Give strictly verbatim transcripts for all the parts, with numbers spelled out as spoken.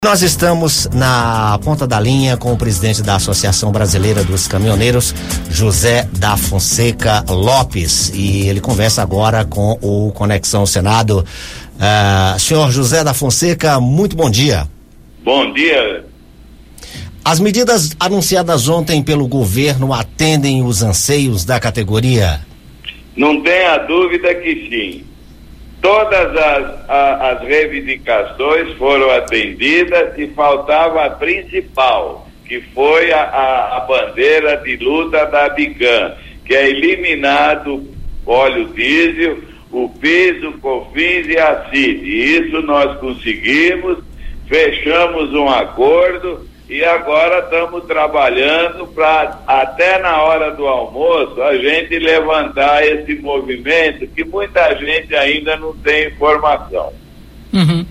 Nós estamos na ponta da linha com o presidente da Associação Brasileira dos Caminhoneiros, José da Fonseca Lopes, e ele conversa agora com o Conexão Senado. Uh, senhor José da Fonseca, muito bom dia. Bom dia. As medidas anunciadas ontem pelo governo atendem os anseios da categoria? Não tenha dúvida que sim. Todas as, a, as reivindicações foram atendidas e faltava a principal, que foi a, a, a bandeira de luta da Bicam, que é eliminado óleo diesel, o PIS, o COFINS e a C I D. E isso nós conseguimos, fechamos um acordo e agora estamos trabalhando para, até na hora do almoço, a gente levantar esse movimento que muita gente ainda não tem informação. Uhum.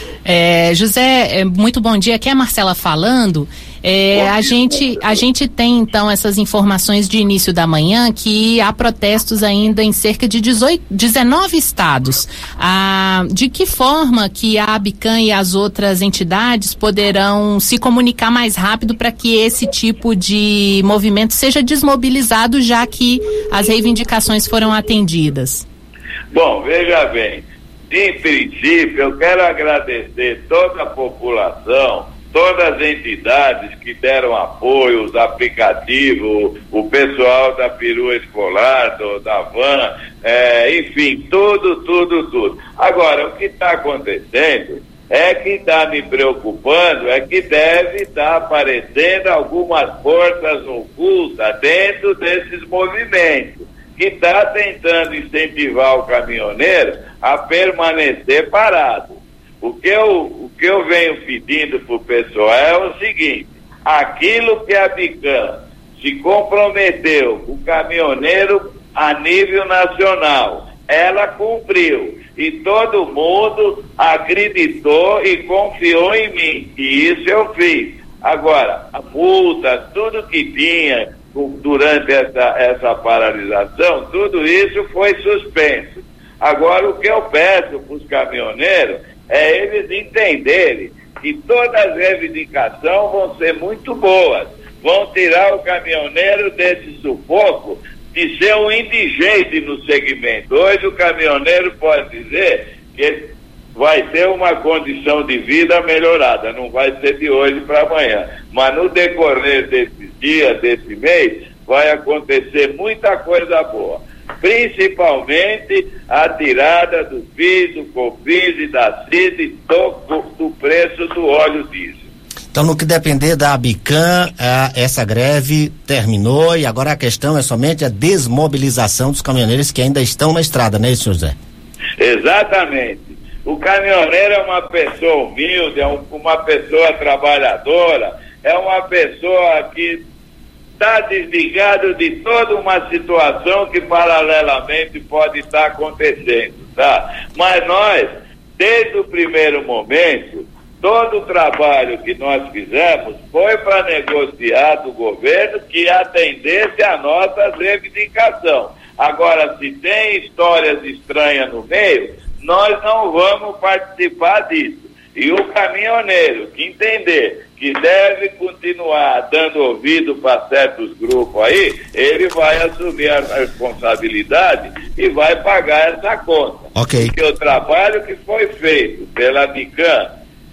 É, José, muito bom dia. Aqui é a Marcela falando. É, a gente, a gente tem então essas informações de início da manhã que há protestos ainda em cerca de dezoito, dezenove estados. Ah, de que forma que a Bicam e as outras entidades poderão se comunicar mais rápido para que esse tipo de movimento seja desmobilizado, já que as reivindicações foram atendidas? Bom, veja bem, em princípio eu quero agradecer toda a população, todas as entidades que deram apoio, os aplicativos, o pessoal da perua escolar, do, da van, é, enfim, tudo, tudo, tudo. Agora, o que está acontecendo é que está me preocupando, é que deve estar aparecendo algumas forças ocultas dentro desses movimentos, que está tentando incentivar o caminhoneiro a permanecer parado. O que eu, o que eu venho pedindo para o pessoal é o seguinte: aquilo que a Bicam se comprometeu, o caminhoneiro a nível nacional, ela cumpriu. E todo mundo acreditou e confiou em mim. E isso eu fiz. Agora, a multa, tudo que tinha durante essa, essa paralisação, tudo isso foi suspenso. Agora, o que eu peço para os caminhoneiros é eles entenderem que todas as reivindicações vão ser muito boas, vão tirar o caminhoneiro desse sufoco de ser um indigente no segmento. Hoje o caminhoneiro pode dizer que vai ter uma condição de vida melhorada, não vai ser de hoje para amanhã, mas no decorrer desses dias, desse mês, vai acontecer muita coisa boa. Principalmente a tirada do PIS, do COFINS e da C I D do, do preço do óleo diesel. Então, no que depender da Bicam, essa greve terminou e agora a questão é somente a desmobilização dos caminhoneiros que ainda estão na estrada, não é isso, José? Exatamente. O caminhoneiro é uma pessoa humilde, é um, uma pessoa trabalhadora, é uma pessoa que está desligado de toda uma situação que paralelamente pode estar acontecendo, tá? Mas nós, desde o primeiro momento, todo o trabalho que nós fizemos foi para negociar do governo que atendesse a nossa reivindicação. Agora, se tem histórias estranhas no meio, nós não vamos participar disso. E o caminhoneiro que entender que deve continuar dando ouvido para certos grupos aí, ele vai assumir a responsabilidade e vai pagar essa conta. Ok. Porque o trabalho que foi feito pela Bicam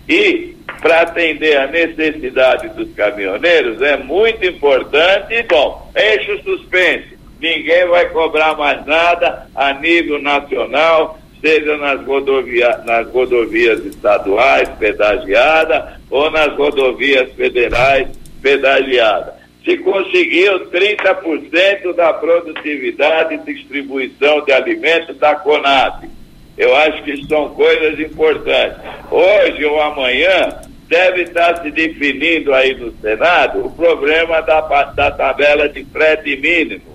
e para atender a necessidade dos caminhoneiros é muito importante. E, bom, eixo suspense. Ninguém vai cobrar mais nada a nível nacional, seja nas, rodovia, nas rodovias estaduais pedagiadas ou nas rodovias federais pedagiadas. Se conseguiu trinta por cento da produtividade e distribuição de alimentos da CONAB. Eu acho que são coisas importantes. Hoje ou amanhã deve estar se definindo aí no Senado o problema da, da tabela de frete mínimo.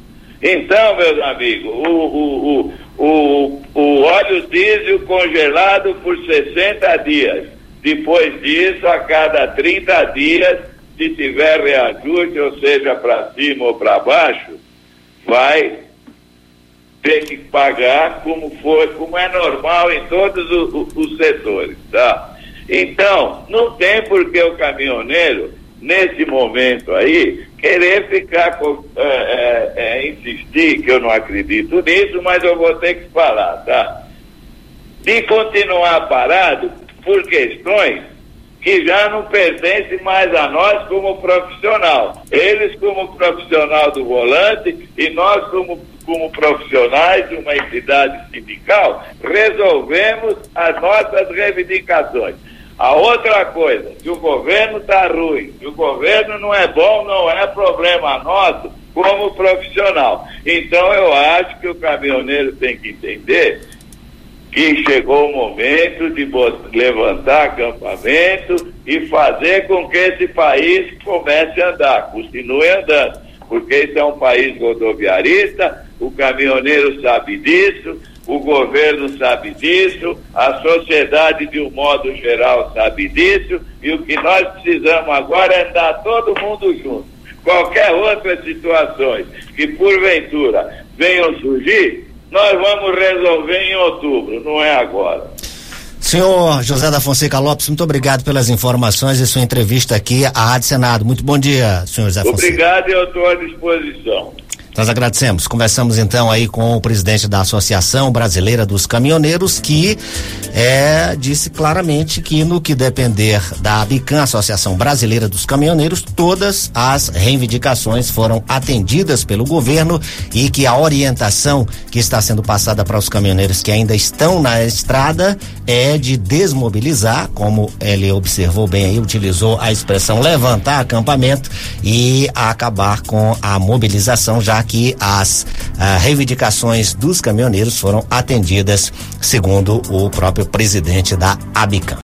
Então, meus amigos, o, o, o, o, o óleo diesel congelado por sessenta dias. Depois disso, a cada trinta dias, se tiver reajuste, ou seja, para cima ou para baixo, vai ter que pagar como foi, como é normal em todos os, os setores, tá? Então, não tem por que o caminhoneiro, nesse momento aí, querer ficar, é, é, é, insistir, que eu não acredito nisso, mas eu vou ter que falar, tá? De continuar parado por questões que já não pertencem mais a nós como profissional. Eles como profissional do volante e nós como, como profissionais de uma entidade sindical resolvemos as nossas reivindicações. A outra coisa, se o governo está ruim, se o governo não é bom, não é problema nosso como profissional. Então eu acho que o caminhoneiro tem que entender que chegou o momento de levantar acampamento e fazer com que esse país comece a andar, continue andando, porque esse é um país rodoviarista, o caminhoneiro sabe disso, o governo sabe disso, a sociedade de um modo geral sabe disso, e o que nós precisamos agora é andar todo mundo junto. Qualquer outra situação que porventura venham surgir, nós vamos resolver em outubro, não é agora. Senhor José da Fonseca Lopes, muito obrigado pelas informações e sua entrevista aqui à Rádio Senado. Muito bom dia, senhor José Fonseca. Obrigado e eu estou à disposição. Nós agradecemos. Conversamos então aí com o presidente da Associação Brasileira dos Caminhoneiros, que é, disse claramente que no que depender da ABICAM, Associação Brasileira dos Caminhoneiros, todas as reivindicações foram atendidas pelo governo e que a orientação que está sendo passada para os caminhoneiros que ainda estão na estrada é de desmobilizar, como ele observou bem aí, utilizou a expressão levantar acampamento e acabar com a mobilização, já que as uh, reivindicações dos caminhoneiros foram atendidas, segundo o próprio presidente da ABICAM.